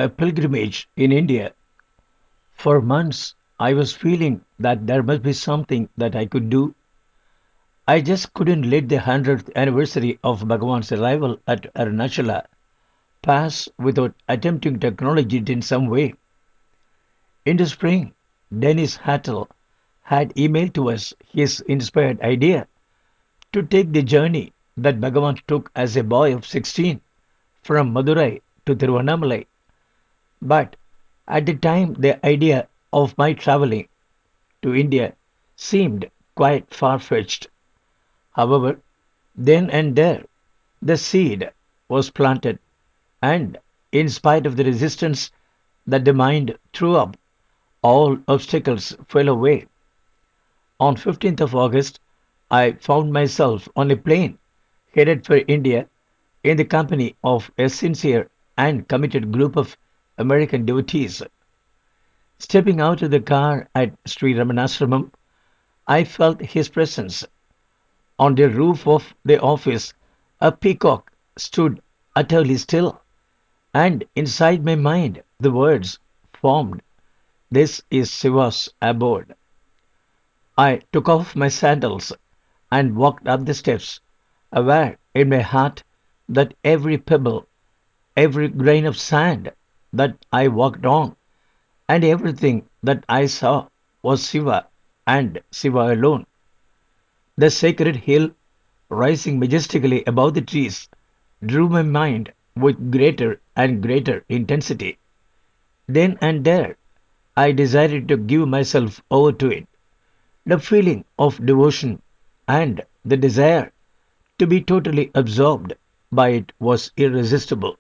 a pilgrimage in India. For months, I was feeling that there must be something that I could do. I just couldn't let the 100th anniversary of Bhagavan's arrival at Arunachala pass without attempting to acknowledge it in some way. In the spring, Dennis Hattel had emailed to us his inspired idea to take the journey that Bhagavan took as a boy of 16 from Madurai to Tiruvannamalai. But at the time, the idea of my traveling to India seemed quite far fetched. However, then and there, the seed was planted, and in spite of the resistance that the mind threw up, all obstacles fell away. On 15th of August, I found myself on a plane headed for India in the company of a sincere and committed group of American devotees. Stepping out of the car at Sri Ramanashramam, I felt his presence. On the roof of the office, a peacock stood utterly still, and inside my mind the words formed, "This is Shiva's abode." I took off my sandals and walked up the steps, aware in my heart that every pebble, every grain of sand that I walked on, and everything that I saw was Shiva and Shiva alone. The sacred hill, rising majestically above the trees, drew my mind with greater and greater intensity. Then and there, I decided to give myself over to it. The feeling of devotion and the desire to be totally absorbed by it was irresistible.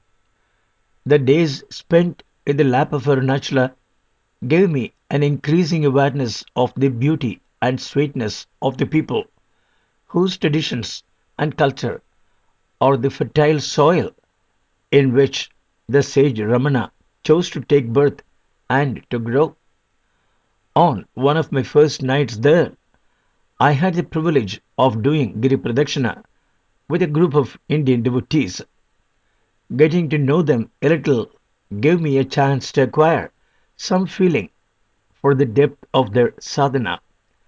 The days spent in the lap of Arunachala gave me an increasing awareness of the beauty and sweetness of the people whose traditions and culture are the fertile soil in which the sage Ramana chose to take birth and to grow. On one of my first nights there, I had the privilege of doing Giri Pradakshina with a group of Indian devotees. Getting to know them a little gave me a chance to acquire some feeling for the depth of their sadhana.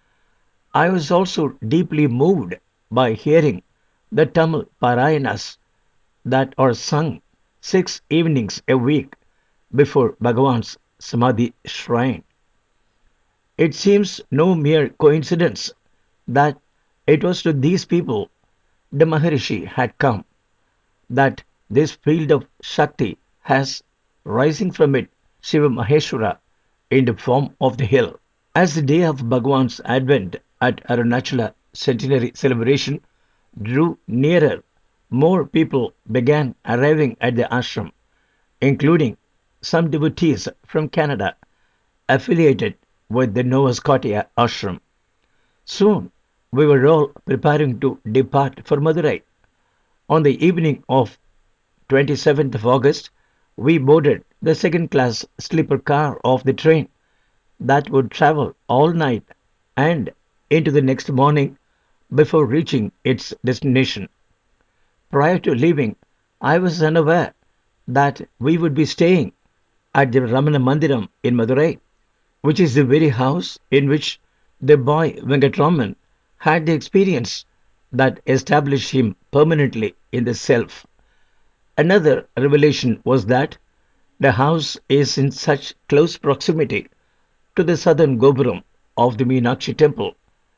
I was also deeply moved by hearing the Tamil Parayanas that are sung 6 evenings a week before Bhagavan's Samadhi shrine. It seems no mere coincidence that it was to these people the Maharishi had come, that this field of Shakti has rising from it Shiva Maheshwara in the form of the hill. As the day of Bhagwan's advent at Arunachala centenary celebration drew nearer, more people began arriving at the ashram, including some devotees from Canada affiliated with the Nova Scotia ashram. Soon we were all preparing to depart for Madurai. On the evening of 27th of August, we boarded the second class sleeper car of the train that would travel all night and into the next morning before reaching its destination. Prior to leaving, I was unaware that we would be staying at the Ramana Mandiram in Madurai, which is the very house in which the boy Venkatraman had the experience that established him permanently in the self. Another revelation was that the house is in such close proximity to the southern Gopuram of the Meenakshi temple,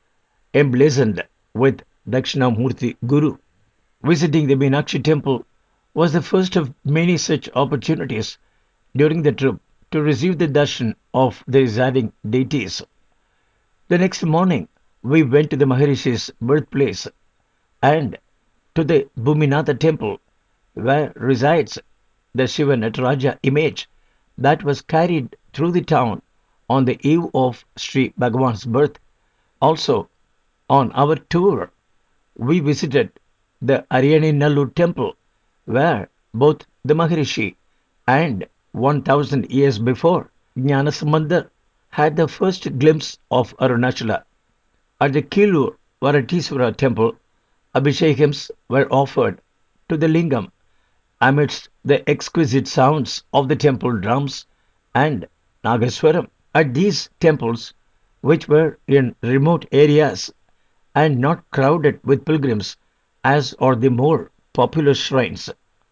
emblazoned with Dakshinamurti Guru. Visiting the Meenakshi temple was the first of many such opportunities during the trip to receive the darshan of the residing deities. The next morning, we went to the Maharishi's birthplace and to the Bhuminatha temple, where resides the Shiva Nataraja image that was carried through the town on the eve of Sri Bhagavan's birth. Also, on our tour, we visited the Ariani Nallur temple, where both the Maharishi and 1000 years before Jnanasambandar had the first glimpse of Arunachala. At the Kilur Varatiswara temple, Abhishekams were offered to the Lingam amidst the exquisite sounds of the temple drums and Nagaswaram. At these temples, which were in remote areas and not crowded with pilgrims as are the more popular shrines,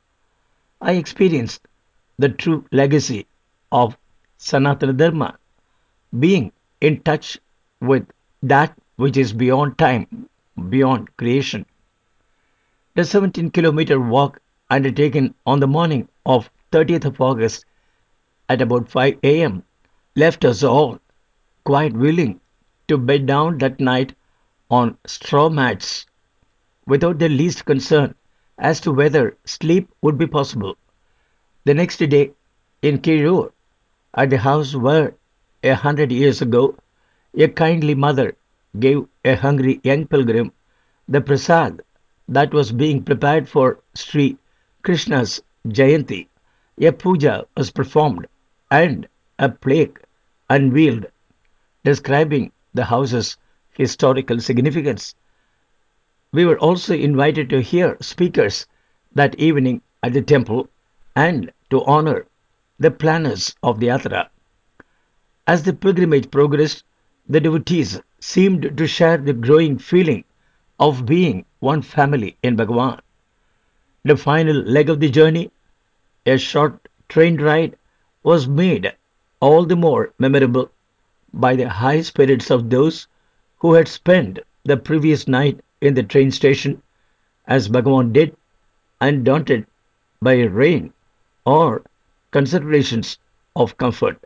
I experienced the true legacy of Sanatana Dharma, being in touch with that which is beyond time, beyond creation. The 17-kilometer walk undertaken on the morning of 30th of August at about 5 a.m. left us all quite willing to bed down that night on straw mats without the least concern as to whether sleep would be possible. The next day, in Kirur, at the house where 100 years ago a kindly mother gave a hungry young pilgrim the prasad that was being prepared for Sri Krishna's Jayanti. A puja was performed and a plaque unveiled describing the house's historical significance. We were also invited to hear speakers that evening at the temple and to honor the planners of the yatra. As the pilgrimage progressed, the devotees seemed to share the growing feeling of being one family in Bhagavan. The final leg of the journey, a short train ride, was made all the more memorable by the high spirits of those who had spent the previous night in the train station, as Bhagavan did, undaunted by rain or considerations of comfort.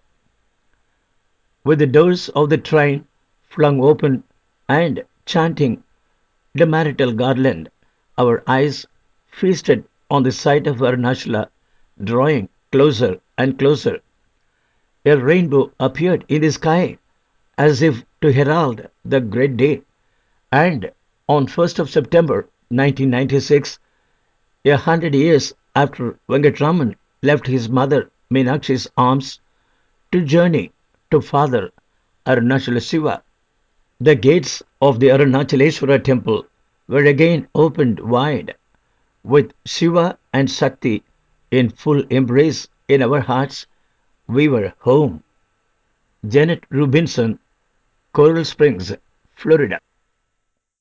With the doors of the train flung open and chanting the marital garland, our eyes feasted on the sight of Arunachala drawing closer and closer. A rainbow appeared in the sky as if to herald the great day, and on 1st of September 1996, 100 years after Venkatraman left his mother Meenakshi's arms to journey to Father Arunachala Shiva, the gates of the Arunachaleswara temple were again opened wide, with Shiva and Shakti in full embrace in our hearts. We were home. Janet Rubinson, Coral Springs, Florida.